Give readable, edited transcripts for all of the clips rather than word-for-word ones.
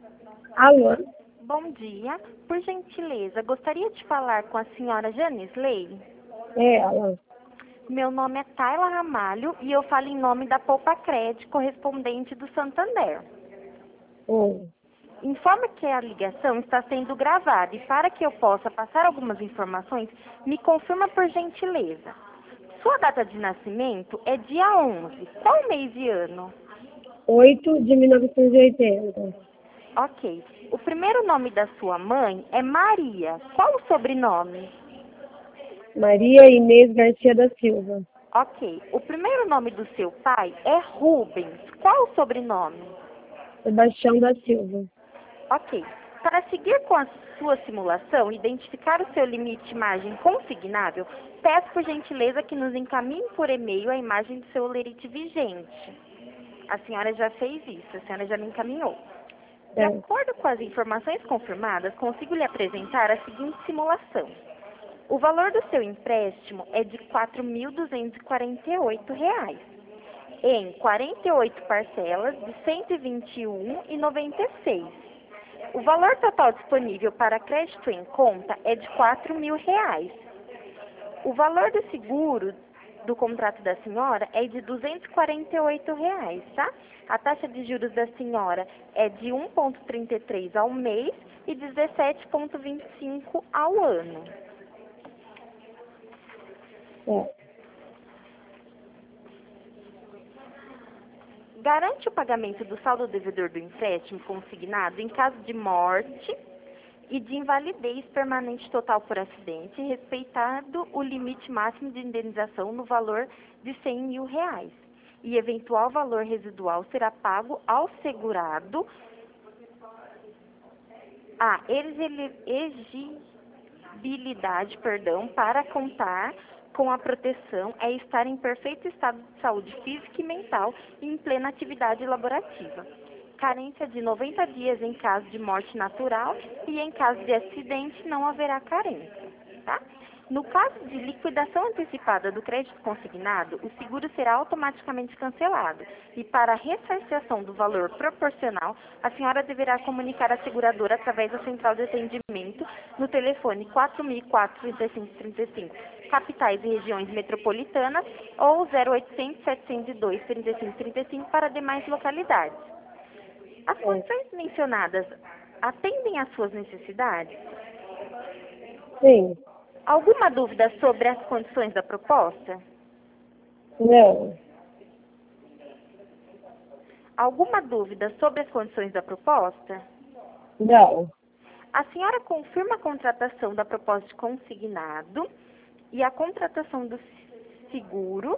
Alô? Bom dia. Por gentileza, gostaria de falar com a senhora Janisley? É ela. Meu nome é Tayla Ramalho e eu falo em nome da Poupa Cred, correspondente do Santander. Oi. Informa que a ligação está sendo gravada e para que eu possa passar algumas informações, me confirma por gentileza. Sua data de nascimento é dia 11. Qual mês e ano? 8 de 1980. Ok. O primeiro nome da sua mãe é Maria. Qual o sobrenome? Maria Inês Garcia da Silva. Ok. O primeiro nome do seu pai é Rubens. Qual o sobrenome? Sebastião da Silva. Ok. Para seguir com a sua simulação e identificar o seu limite imagem consignável, peço por gentileza que nos encaminhe por e-mail a imagem do seu lerite vigente. A senhora já fez isso, a senhora já me encaminhou. De É. acordo com as informações confirmadas, consigo lhe apresentar a seguinte simulação. O valor do seu empréstimo é de R$ 4.248, em 48 parcelas de R$ 121,96. O valor total disponível para crédito em conta é de R$ 4.000. O valor do seguro do contrato da senhora é de R$ 248, tá? A taxa de juros da senhora é de 1,33 ao mês e 17,25 ao ano. É. Garante o pagamento do saldo devedor do empréstimo consignado em caso de morte e de invalidez permanente total por acidente, respeitado o limite máximo de indenização no valor de R$ 100.000. E eventual valor residual será pago ao segurado. A exigibilidade, para contar com a proteção é estar em perfeito estado de saúde física e mental e em plena atividade laborativa. Carência de 90 dias em caso de morte natural e em caso de acidente não haverá carência, tá? No caso de liquidação antecipada do crédito consignado, o seguro será automaticamente cancelado e para a ressarciação do valor proporcional, a senhora deverá comunicar a seguradora através da central de atendimento no telefone 4004-3535, capitais e regiões metropolitanas, ou 0800-702-3535 para demais localidades. As condições mencionadas atendem às suas necessidades? Sim. Alguma dúvida sobre as condições da proposta? Não. Alguma dúvida sobre as condições da proposta? Não. A senhora confirma a contratação da proposta de consignado e a contratação do seguro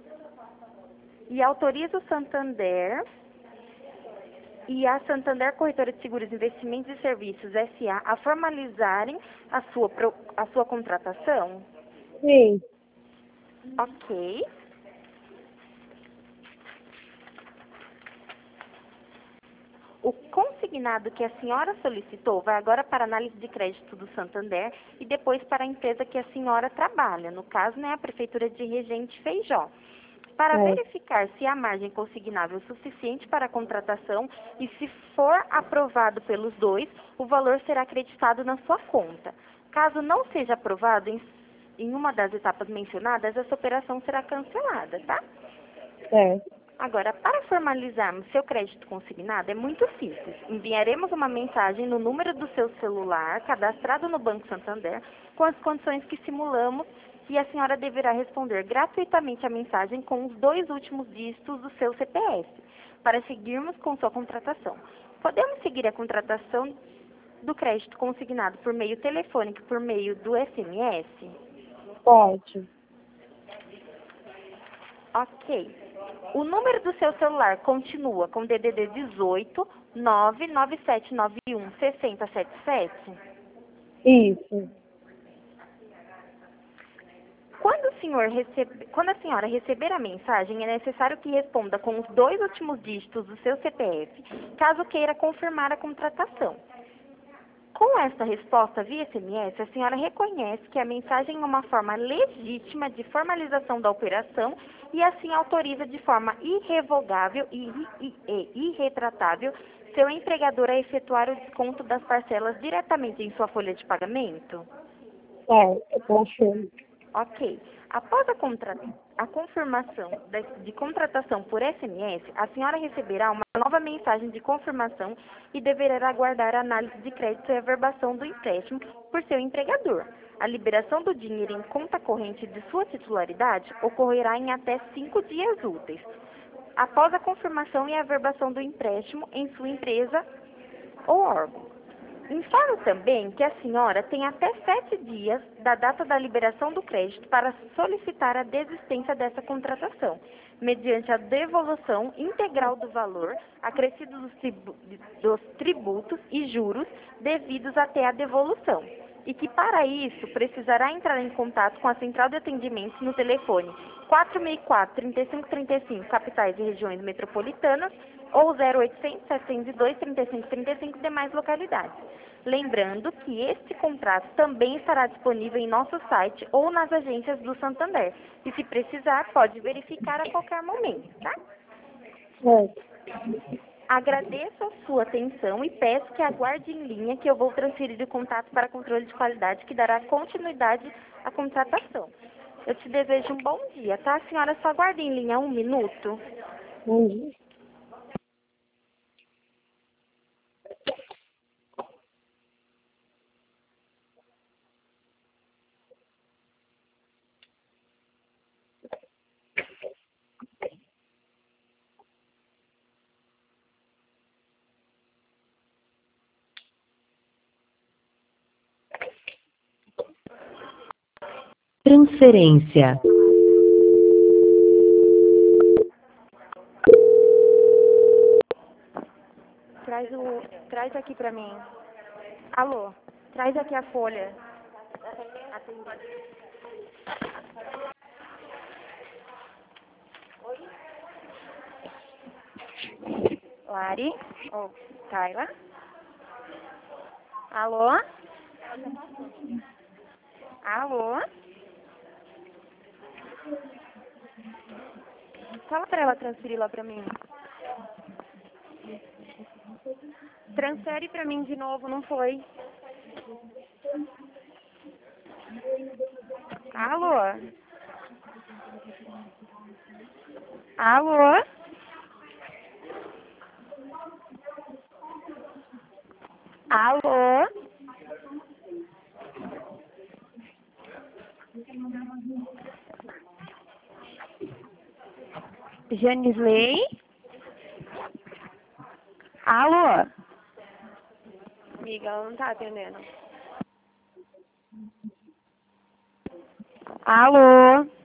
e autoriza o Santander e a Santander Corretora de Seguros, Investimentos e Serviços S.A. a formalizarem a sua contratação? Sim. Ok. O consignado que a senhora solicitou vai agora para a análise de crédito do Santander e depois para a empresa que a senhora trabalha, no caso, né, a Prefeitura de Regente Feijó, para verificar se há margem consignável suficiente para a contratação e, se for aprovado pelos dois, o valor será acreditado na sua conta. Caso não seja aprovado em uma das etapas mencionadas, essa operação será cancelada, tá? É. Agora, para formalizarmos seu crédito consignado, é muito simples. Enviaremos uma mensagem no número do seu celular, cadastrado no Banco Santander, com as condições que simulamos, e a senhora deverá responder gratuitamente a mensagem com os 2 últimos dígitos do seu CPF, para seguirmos com sua contratação. Podemos seguir a contratação do crédito consignado por meio telefônico, por meio do SMS? Pode. Ok. O número do seu celular continua com DDD 18 99791 6077? Isso. Quando a senhora receber a mensagem, é necessário que responda com os 2 últimos dígitos do seu CPF, caso queira confirmar a contratação. Com esta resposta via SMS, a senhora reconhece que a mensagem é uma forma legítima de formalização da operação e assim autoriza de forma irrevogável e irretratável seu empregador a efetuar o desconto das parcelas diretamente em sua folha de pagamento? Certo, eu confirmo. Ok. Após a confirmação de contratação por SMS, a senhora receberá uma nova mensagem de confirmação e deverá aguardar a análise de crédito e averbação do empréstimo por seu empregador. A liberação do dinheiro em conta corrente de sua titularidade ocorrerá em até 5 dias úteis, após a confirmação e averbação do empréstimo em sua empresa ou órgão. Informo também que a senhora tem até 7 dias da data da liberação do crédito para solicitar a desistência dessa contratação, mediante a devolução integral do valor acrescido dos tributos e juros devidos até a devolução. E que, para isso, precisará entrar em contato com a Central de Atendimento no telefone 464-3535, capitais e regiões metropolitanas, ou 0800-702-3535, demais localidades. Lembrando que este contrato também estará disponível em nosso site ou nas agências do Santander. E, se precisar, pode verificar a qualquer momento, tá? Certo. Agradeço a sua atenção e peço que aguarde em linha que eu vou transferir o contato para controle de qualidade que dará continuidade à contratação. Eu te desejo um bom dia, tá? A senhora só aguarde em linha 1 minuto. Bom dia. Transferência. Traz aqui pra mim. Alô, traz aqui a folha. Lari? Ou Tayla? Alô? Alô? Fala pra ela transferir lá pra mim. Transfere pra mim de novo, não foi? Alô? Alô? Alô? Janisley? Alô? Amiga, ela não tá atendendo. Alô?